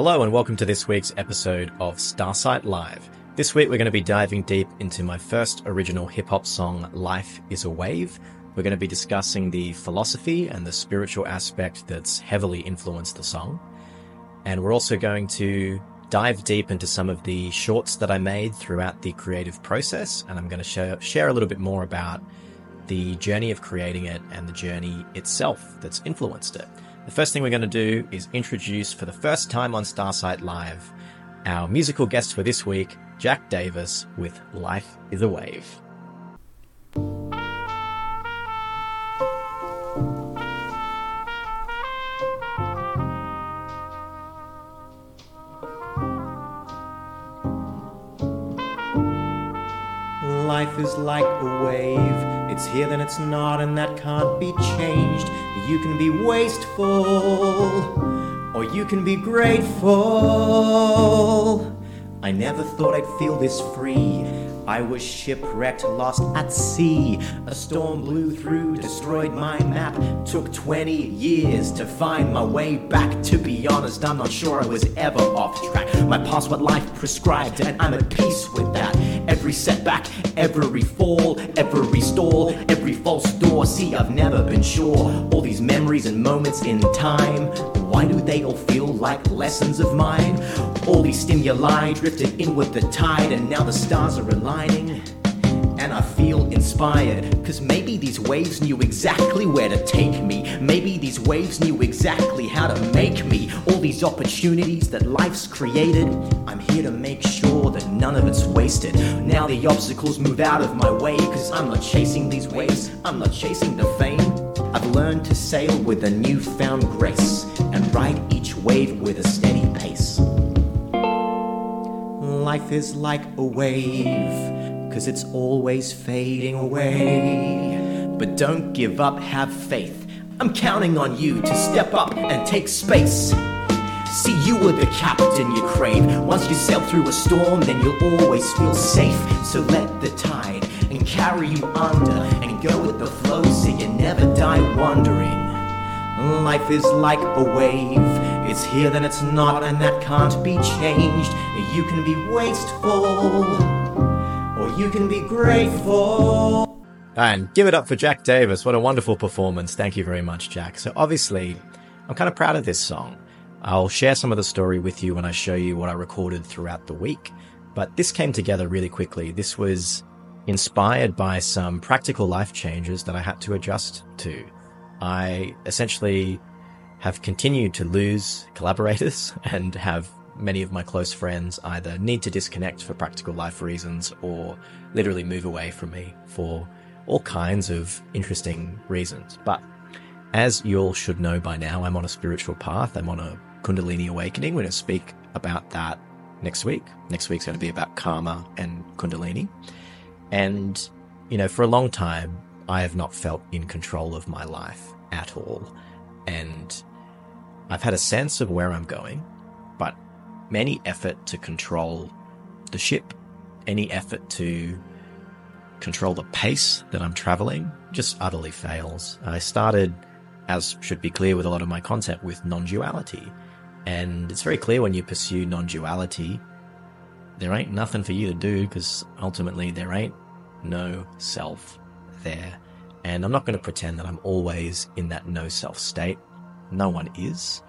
Hello and welcome to this week's episode of Starsight Live. This week we're going to be diving deep into my first original hip-hop song, Life is a Wave. We're going to be discussing the philosophy and the spiritual aspect that's heavily influenced the song. And we're also going to dive deep into some of the shorts that I made throughout the creative process, and I'm going to share a little bit more about the journey of creating it and the journey itself that's influenced it. The first thing we're going to do is introduce, for the first time on Starsight Live, our musical guest for this week, Jack Davis, with Life is a Wave. Life is like a wave. It's here, then it's not, and that can't be changed. You can be wasteful, or you can be grateful. I never thought I'd feel this free. I was shipwrecked, lost at sea. A storm blew through, destroyed my map. Took 20 years to find my way back. To be honest, I'm not sure I was ever off track. My past, what life prescribed, and I'm at peace with that. Every setback, every fall, every stall, every false door. See, I've never been sure. All these memories and moments in time, why do they all feel like lessons of mine? All these stimuli drifted in with the tide, and now the stars are aligning, and I feel inspired. Cause maybe these waves knew exactly where to take me. Maybe these waves knew exactly how to make me. All these opportunities that life's created, I'm here to make sure that none of it's wasted. Now the obstacles move out of my way, cause I'm not chasing these waves, I'm not chasing the fame. I've learned to sail with a newfound grace, and ride each wave with a steady pace. Life is like a wave, cause it's always fading away. But don't give up, have faith. I'm counting on you to step up and take space. See, you are the captain you crave. Once you sail through a storm, then you'll always feel safe. So let the tide and carry you under, and go with the flow so you never die wondering. Life is like a wave. It's here, then it's not, and that can't be changed. You can be wasteful, or you can be grateful. And give it up for Jack Davis. What a wonderful performance. Thank you very much, Jack. So obviously, I'm kind of proud of this song. I'll share some of the story with you when I show you what I recorded throughout the week. But this came together really quickly. This was inspired by some practical life changes that I had to adjust to. I essentially have continued to lose collaborators and have many of my close friends either need to disconnect for practical life reasons or literally move away from me for all kinds of interesting reasons. But as you all should know by now, I'm on a spiritual path. I'm on a Kundalini awakening. We're going to speak about that next week. Next week's going to be about karma and Kundalini. And, you know, for a long time, I have not felt in control of my life at all. And I've had a sense of where I'm going, but any effort to control the ship, any effort to control the pace that I'm traveling just utterly fails. I started, as should be clear with a lot of my content, with non-duality. And it's very clear when you pursue non-duality, there ain't nothing for you to do, because ultimately there ain't no self there. And I'm not going to pretend that I'm always in that no self state. No one is.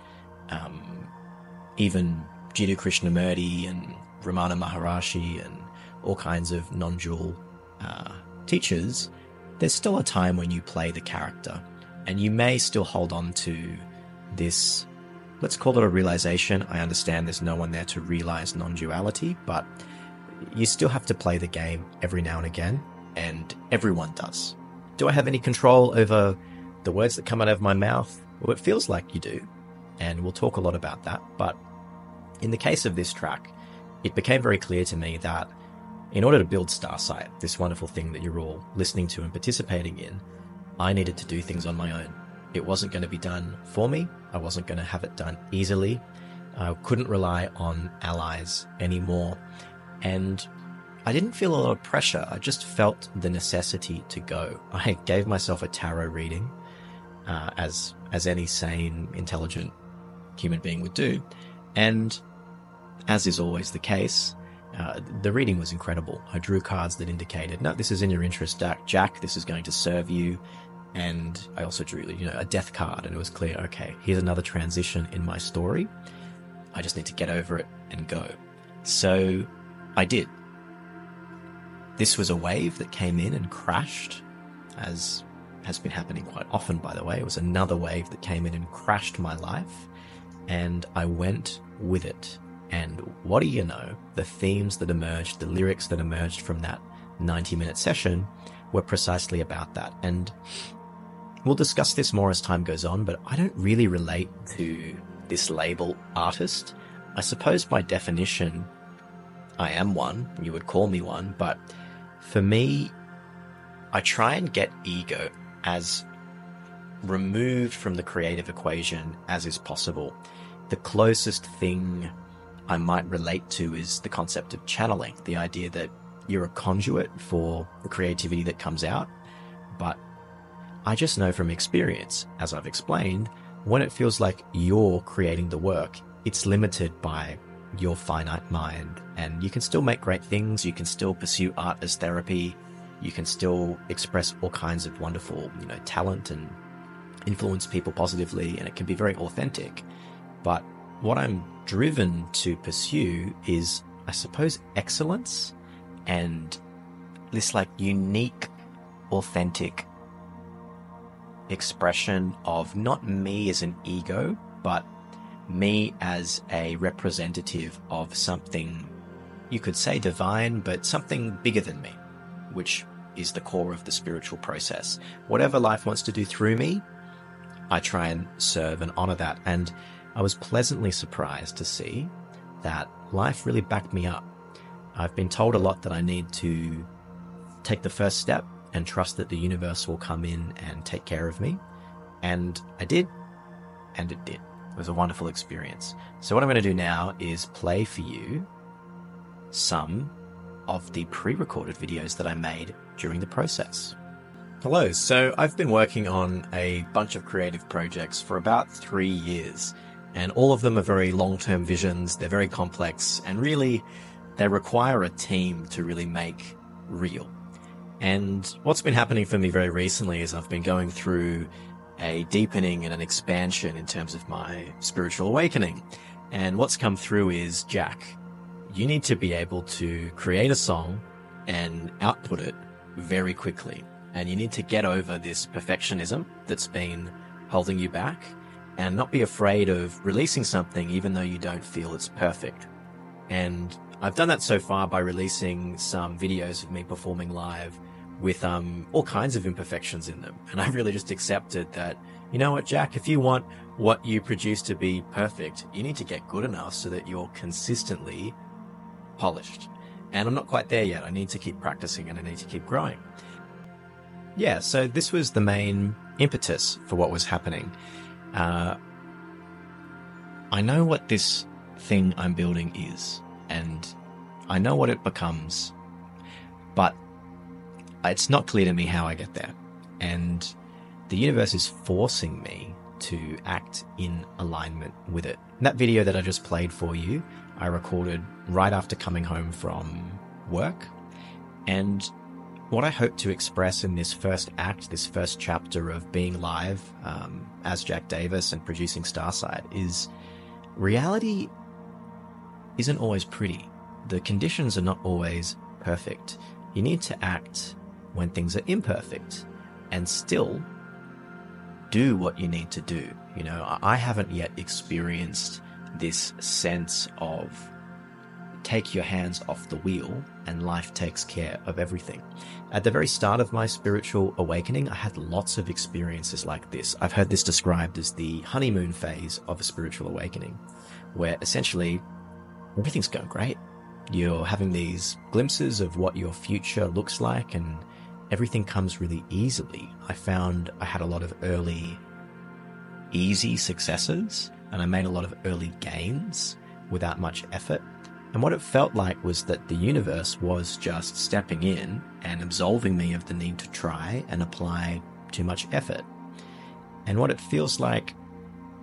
Even Jiddu Krishnamurti and Ramana Maharshi and all kinds of non-dual teachers, there's still a time when you play the character. And you may still hold on to this, let's call it a realization. I understand there's no one there to realize non-duality, but you still have to play the game every now and again, and everyone does. Do I have any control over the words that come out of my mouth? Well, it feels like you do, and we'll talk a lot about that. But in the case of this track, it became very clear to me that in order to build Starsight, this wonderful thing that you're all listening to and participating in, I needed to do things on my own. It wasn't going to be done for me. I wasn't going to have it done easily. I couldn't rely on allies anymore. And I didn't feel a lot of pressure. I just felt the necessity to go. I gave myself a tarot reading, as any sane, intelligent human being would do. And as is always the case, the reading was incredible. I drew cards that indicated, no, this is in your interest, Jack, this is going to serve you. And I also drew, a death card, and it was clear, okay, here's another transition in my story. I just need to get over it and go. So I did. This was a wave that came in and crashed, as has been happening quite often, by the way. It was another wave that came in and crashed my life, and I went with it. And what do you know? The themes that emerged, the lyrics that emerged from that 90-minute session were precisely about that. And we'll discuss this more as time goes on, but I don't really relate to this label artist. I suppose by definition, I am one. You would call me one. But for me, I try and get ego as removed from the creative equation as is possible. The closest thing I might relate to is the concept of channeling, the idea that you're a conduit for the creativity that comes out. But I just know from experience, as I've explained, when it feels like you're creating the work, it's limited by your finite mind. And you can still make great things. You can still pursue art as therapy. You can still express all kinds of wonderful, talent and influence people positively. And it can be very authentic. But what I'm driven to pursue is, I suppose, excellence and this unique, authentic expression of not me as an ego, but me as a representative of something, you could say divine, but something bigger than me, which is the core of the spiritual process. Whatever life wants to do through me, I try and serve and honor that. And I was pleasantly surprised to see that life really backed me up. I've been told a lot that I need to take the first step and trust that the universe will come in and take care of me. And I did, and it did. It was a wonderful experience. So what I'm going to do now is play for you some of the pre-recorded videos that I made during the process. Hello, so I've been working on a bunch of creative projects for about 3 years, and all of them are very long-term visions. They're very complex, and really they require a team to really make real. And what's been happening for me very recently is I've been going through a deepening and an expansion in terms of my spiritual awakening. And what's come through is, Jack, you need to be able to create a song and output it very quickly. And you need to get over this perfectionism that's been holding you back and not be afraid of releasing something even though you don't feel it's perfect. And I've done that so far by releasing some videos of me performing live with all kinds of imperfections in them. And I've really just accepted that, you know what, Jack, if you want what you produce to be perfect, you need to get good enough so that you're consistently polished. And I'm not quite there yet. I need to keep practicing and I need to keep growing. Yeah, so this was the main impetus for what was happening. I know what this thing I'm building is, and I know what it becomes, but it's not clear to me how I get there. And the universe is forcing me to act in alignment with it. And that video that I just played for you, I recorded right after coming home from work. And what I hope to express in this first act, this first chapter of being live as Jack Davis and producing Starside, is reality isn't always pretty. The conditions are not always perfect. You need to act when things are imperfect and still do what you need to do. I haven't yet experienced this sense of take your hands off the wheel and life takes care of everything. At the very start of my spiritual awakening, I had lots of experiences like this. I've heard this described as the honeymoon phase of a spiritual awakening, where essentially everything's going great. You're having these glimpses of what your future looks like and everything comes really easily. I found I had a lot of early easy successes and I made a lot of early gains without much effort. And what it felt like was that the universe was just stepping in and absolving me of the need to try and apply too much effort. And what it feels like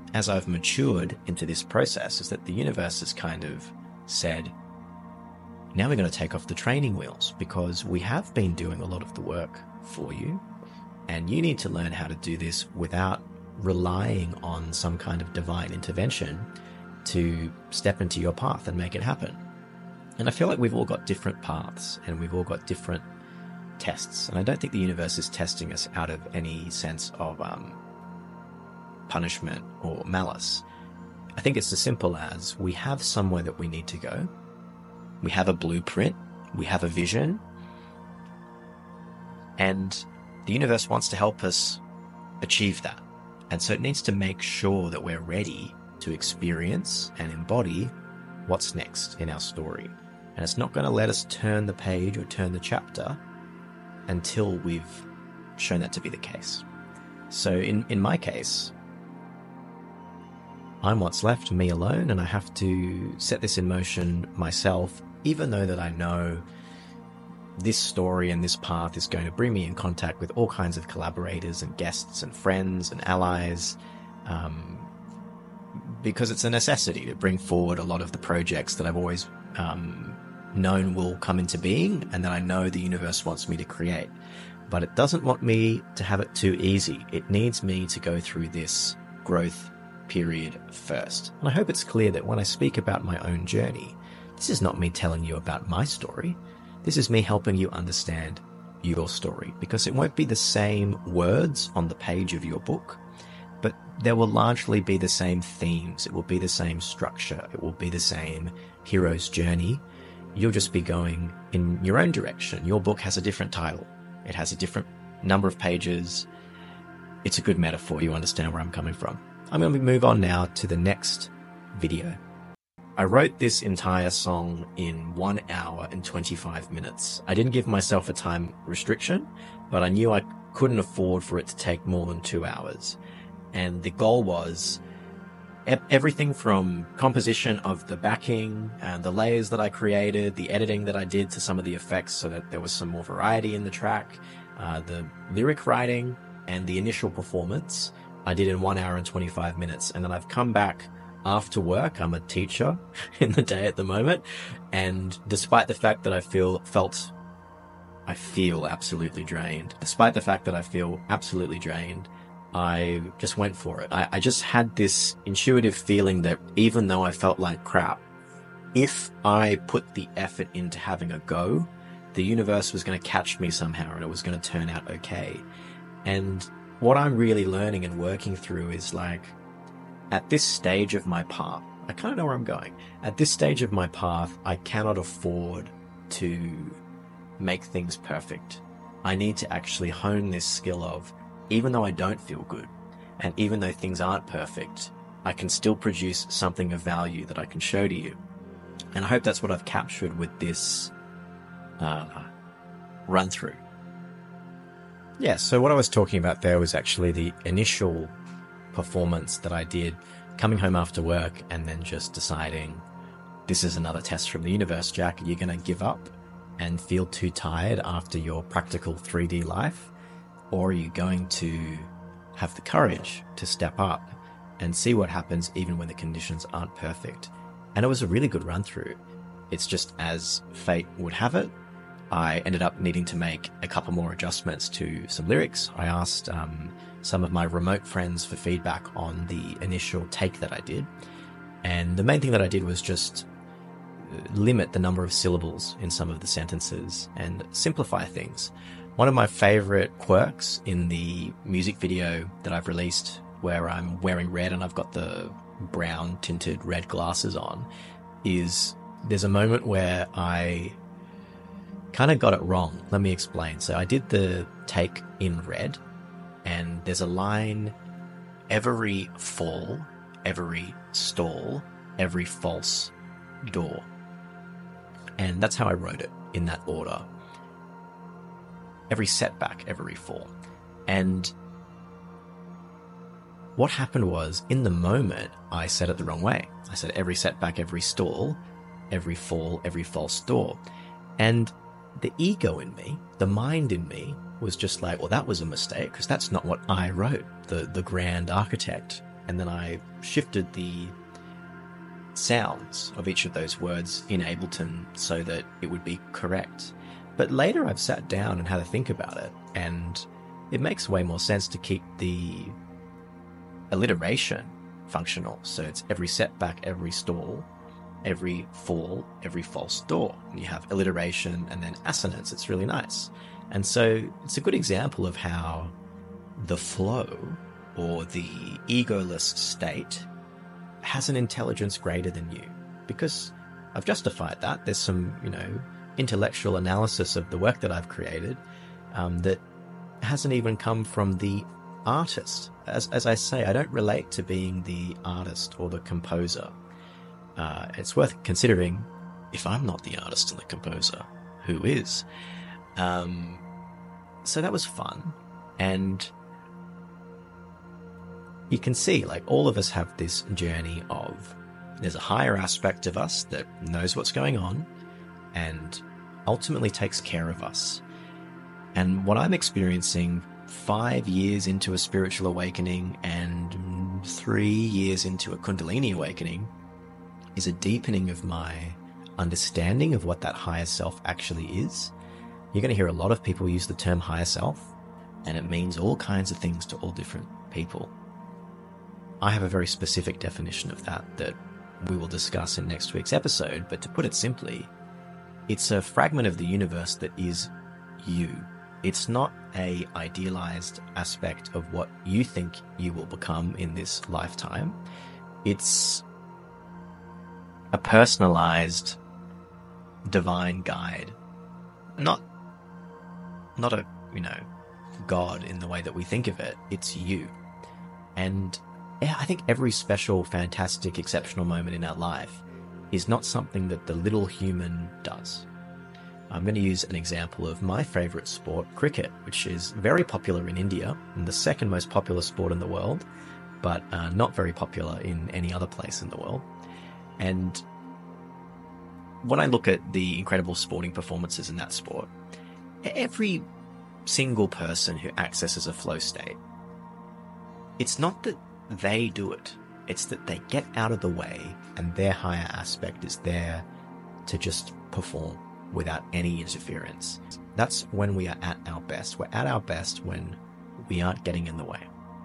as I've matured into this process, is that the universe has kind of said, now we're going to take off the training wheels, because we have been doing a lot of the work for you, and you need to learn how to do this without relying on some kind of divine intervention to step into your path and make it happen. And I feel like we've all got different paths, and we've all got different tests, and I don't think the universe is testing us out of any sense of punishment or malice. I think it's as simple as we have somewhere that we need to go. We have a blueprint, we have a vision, and the universe wants to help us achieve that. And so it needs to make sure that we're ready to experience and embody what's next in our story. And it's not going to let us turn the page or turn the chapter until we've shown that to be the case. So in my case, I'm what's left, me alone, and I have to set this in motion myself, even though that I know this story and this path is going to bring me in contact with all kinds of collaborators and guests and friends and allies, because it's a necessity to bring forward a lot of the projects that I've always known will come into being and that I know the universe wants me to create. But it doesn't want me to have it too easy. It needs me to go through this growth period first. And I hope it's clear that when I speak about my own journey, this is not me telling you about my story. This is me helping you understand your story, because it won't be the same words on the page of your book, but there will largely be the same themes. It will be the same structure. It will be the same hero's journey. You'll just be going in your own direction. Your book has a different title. It has a different number of pages. It's a good metaphor. You understand where I'm coming from. I'm going to move on now to the next video. I wrote this entire song in 1 hour and 25 minutes. I didn't give myself a time restriction, but I knew I couldn't afford for it to take more than 2 hours. And the goal was everything from composition of the backing and the layers that I created, the editing that I did to some of the effects so that there was some more variety in the track, the lyric writing and the initial performance I did in 1 hour and 25 minutes. And then I've come back after work. I'm a teacher in the day at the moment. And despite the fact that I feel absolutely drained, I just went for it. I just had this intuitive feeling that even though I felt like crap, if I put the effort into having a go, the universe was going to catch me somehow and it was going to turn out okay. And what I'm really learning and working through is like, at this stage of my path, I kind of know where I'm going. At this stage of my path, I cannot afford to make things perfect. I need to actually hone this skill of, even though I don't feel good, and even though things aren't perfect, I can still produce something of value that I can show to you. And I hope that's what I've captured with this run through. Yeah, so what I was talking about there was actually the initial performance that I did coming home after work and then just deciding, this is another test from the universe, Jack. Are you going to give up and feel too tired after your practical 3D life? Or are you going to have the courage to step up and see what happens even when the conditions aren't perfect? And it was a really good run through. It's just as fate would have it, I ended up needing to make a couple more adjustments to some lyrics. I asked some of my remote friends for feedback on the initial take that I did. And the main thing that I did was just limit the number of syllables in some of the sentences and simplify things. One of my favorite quirks in the music video that I've released, where I'm wearing red and I've got the brown tinted red glasses on, is there's a moment where I kind of got it wrong. Let me explain. So I did the take in red, and there's a line, every fall, every stall, every false door. And that's how I wrote it, in that order. Every setback, every fall. And what happened was, in the moment, I said it the wrong way. I said every setback, every stall, every fall, every false door. And the ego in me, the mind in me, was just like, well, that was a mistake, because that's not what I wrote, the grand architect. and then I shifted the sounds of each of those words in Ableton so that it would be correct. But later I've sat down and had a think about it, and it makes way more sense to keep the alliteration functional. So it's every setback, every stall, every fall, every false door. And you have alliteration and then assonance. It's really nice. And so it's a good example of how the flow, or the egoless state, has an intelligence greater than you. Because I've justified that. There's some, intellectual analysis of the work that I've created that hasn't even come from the artist. As I say, I don't relate to being the artist or the composer. It's worth considering, if I'm not the artist and the composer, who is? So that was fun. And you can see, like, all of us have this journey of, there's a higher aspect of us that knows what's going on and ultimately takes care of us. And what I'm experiencing 5 years into a spiritual awakening and 3 years into a Kundalini awakening is a deepening of my understanding of what that higher self actually is. You're going to hear a lot of people use the term higher self, and it means all kinds of things to all different people. I have a very specific definition of that we will discuss in next week's episode, but to put it simply, it's a fragment of the universe that is you. It's not a idealized aspect of what you think you will become in this lifetime. It's a personalized divine guide. Not a, God in the way that we think of it. It's you. And yeah, I think every special, fantastic, exceptional moment in our life is not something that the little human does. I'm going to use an example of my favorite sport, cricket, which is very popular in India and the second most popular sport in the world, but not very popular in any other place in the world. And when I look at the incredible sporting performances in that sport, every single person who accesses a flow state, it's not that they do it, it's that they get out of the way and their higher aspect is there to just perform without any interference. That's when we are at our best. We're at our best when we aren't getting in the way.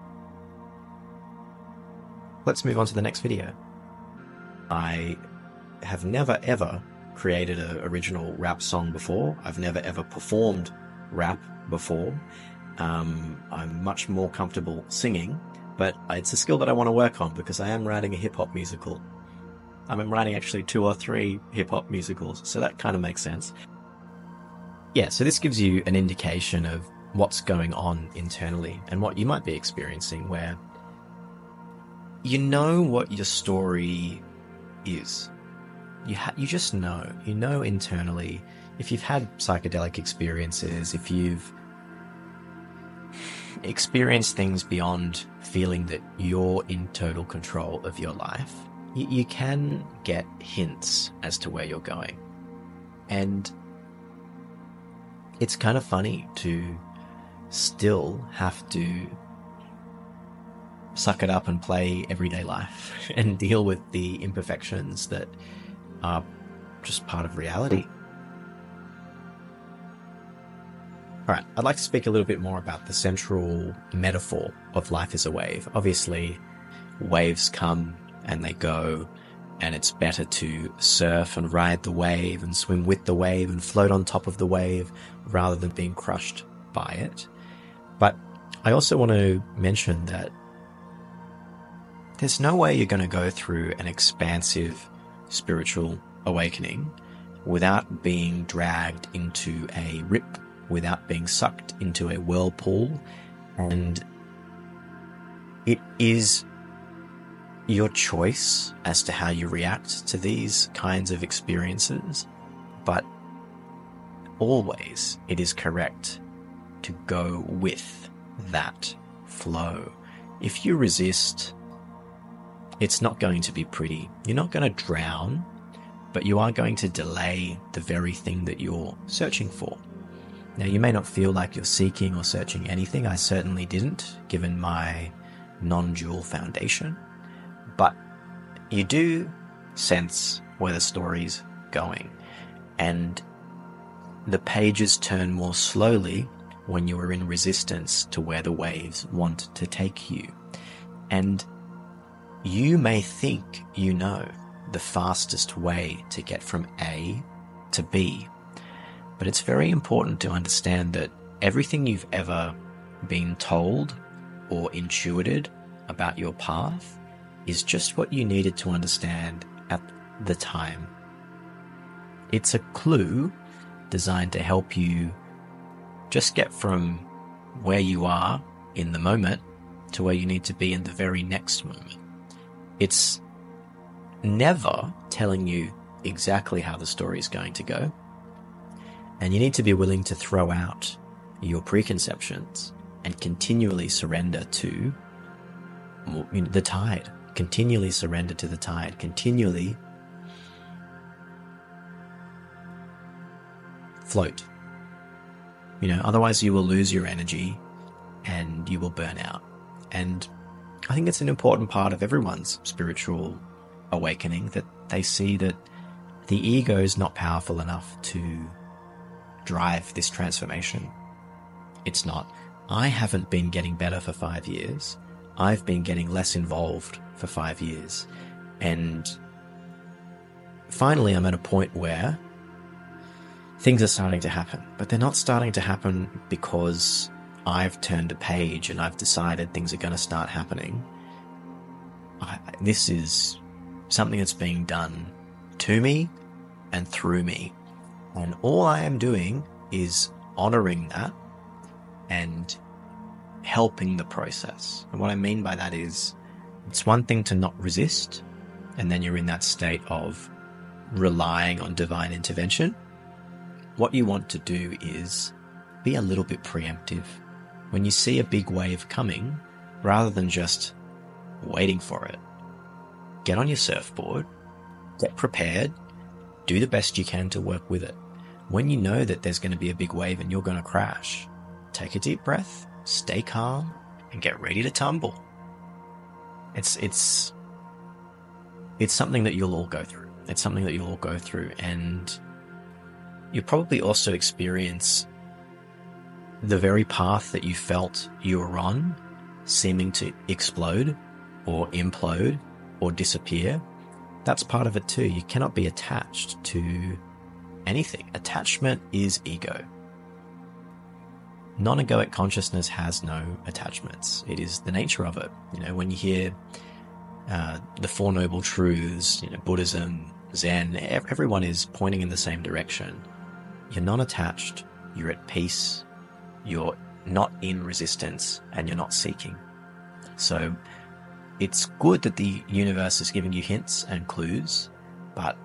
Let's move on to the next video. I have never ever created an original rap song before. I've never ever performed rap before. I'm much more comfortable singing, but it's a skill that I want to work on because I am writing a hip-hop musical. I'm writing actually 2 or 3 hip-hop musicals, so that kind of makes sense. Yeah, so this gives you an indication of what's going on internally and what you might be experiencing, where you know what your story is. You just know. You know internally. If you've had psychedelic experiences, if you've experienced things beyond feeling that you're in total control of your life, you can get hints as to where you're going. And it's kind of funny to still have to suck it up and play everyday life and deal with the imperfections that are just part of reality. All right, I'd like to speak a little bit more about the central metaphor of life as a wave. Obviously, waves come and they go, and it's better to surf and ride the wave and swim with the wave and float on top of the wave rather than being crushed by it. But I also want to mention that there's no way you're going to go through an expansive spiritual awakening without being dragged into a rip, without being sucked into a whirlpool. And it is your choice as to how you react to these kinds of experiences, but always it is correct to go with that flow. If you resist, it's not going to be pretty. You're not going to drown, but you are going to delay the very thing that you're searching for. Now, you may not feel like you're seeking or searching anything. I certainly didn't, given my non-dual foundation, but you do sense where the story's going, and the pages turn more slowly when you are in resistance to where the waves want to take you. And you may think you know the fastest way to get from A to B, but it's very important to understand that everything you've ever been told or intuited about your path is just what you needed to understand at the time. It's a clue designed to help you just get from where you are in the moment to where you need to be in the very next moment. It's never telling you exactly how the story is going to go, and you need to be willing to throw out your preconceptions and continually surrender to the tide. Continually surrender to the tide. Continually float. Otherwise you will lose your energy and you will burn out. And I think it's an important part of everyone's spiritual awakening that they see that the ego is not powerful enough to drive this transformation. It's not. I haven't been getting better for 5 years. I've been getting less involved for 5 years. And finally, I'm at a point where things are starting to happen, but they're not starting to happen because I've turned a page and I've decided things are going to start happening. This is something that's being done to me and through me. And all I am doing is honoring that and helping the process. And what I mean by that is, it's one thing to not resist, and then you're in that state of relying on divine intervention. What you want to do is be a little bit preemptive. When you see a big wave coming, rather than just waiting for it, get on your surfboard, get prepared, do the best you can to work with it. When you know that there's going to be a big wave and you're going to crash, take a deep breath, stay calm, and get ready to tumble. It's something that you'll all go through. It's something that you'll all go through, and you'll probably also experience the very path that you felt you were on seeming to explode or implode or disappear. That's part of it too. You cannot be attached to anything. Attachment is ego. Non-egoic consciousness has no attachments. It is the nature of it. When you hear the Four Noble Truths, Buddhism, Zen, everyone is pointing in the same direction. You're non-attached, you're at peace, you're not in resistance, and you're not seeking. So it's good that the universe is giving you hints and clues, but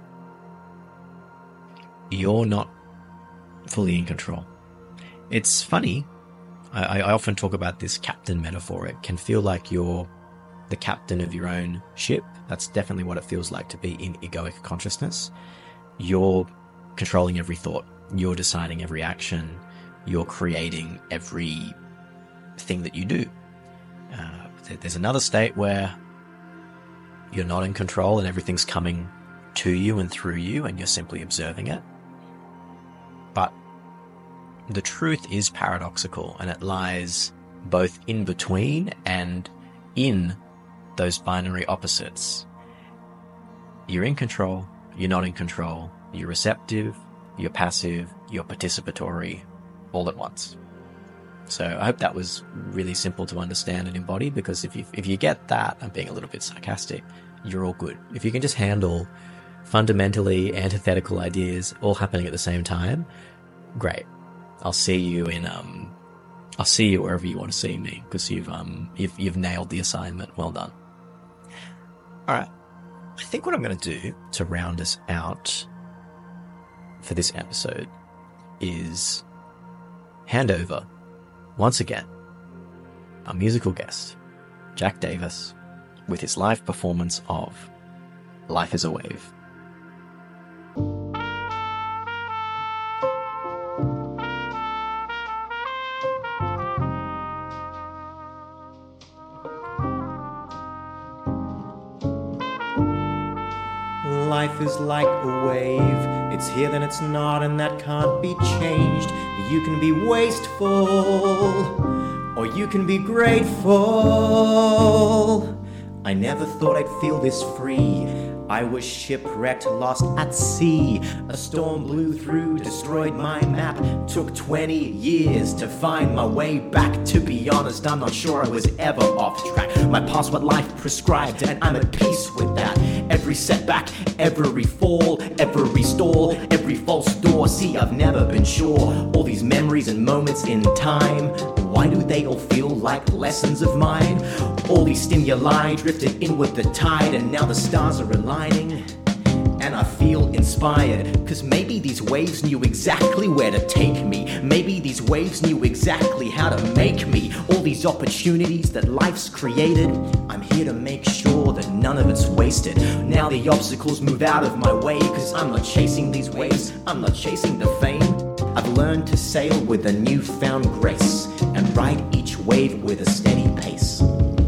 you're not fully in control. It's funny, I often talk about this captain metaphor. It can feel like you're the captain of your own ship. That's definitely what it feels like to be in egoic consciousness. You're controlling every thought. You're deciding every action. You're creating every thing that you do. There's another state where you're not in control and everything's coming to you and through you and you're simply observing it. But the truth is paradoxical, and it lies both in between and in those binary opposites. You're in control, you're not in control, you're receptive, you're passive, you're participatory, all at once. So I hope that was really simple to understand and embody, because if you get that, I'm being a little bit sarcastic, you're all good. If you can just handle fundamentally antithetical ideas all happening at the same time, great. I'll see you wherever you want to see me, because you've nailed the assignment. Well done. All right. I think what I'm going to do to round us out for this episode is hand over, once again, our musical guest, Jack Davis, with his live performance of Life is a Wave. Life is like a wave. It's here, then it's not, and that can't be changed. You can be wasteful, or you can be grateful. I never thought I'd feel this free. I was shipwrecked, lost at sea. A storm blew through, destroyed my map. Took 20 years to find my way back. To be honest, I'm not sure I was ever off track. My past, what life prescribed, and I'm at peace with that. Every setback, every fall, every stall, every false door. See, I've never been sure. All these memories and moments in time, why do they all feel like lessons of mine? All these stimuli drifted in with the tide, and now the stars are aligning, and I feel inspired. Cause maybe these waves knew exactly where to take me. Maybe these waves knew exactly how to make me. All these opportunities that life's created, I'm here to make sure that none of it's wasted. Now the obstacles move out of my way, cause I'm not chasing these waves, I'm not chasing the fame. I've learned to sail with a newfound grace, and ride each wave with a steady pace.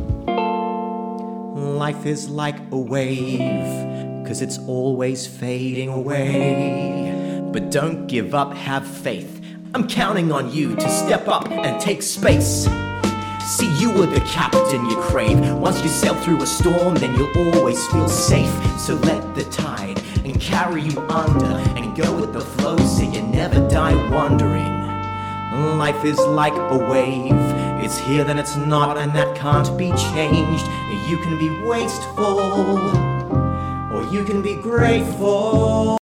Life is like a wave, cause it's always fading away. But don't give up, have faith. I'm counting on you to step up and take space. See, you are the captain you crave. Once you sail through a storm, then you'll always feel safe. So let the tide and carry you under, and go with the flow so you never die wondering. Life is like a wave. It's here, then it's not, and that can't be changed. You can be wasteful, or you can be grateful.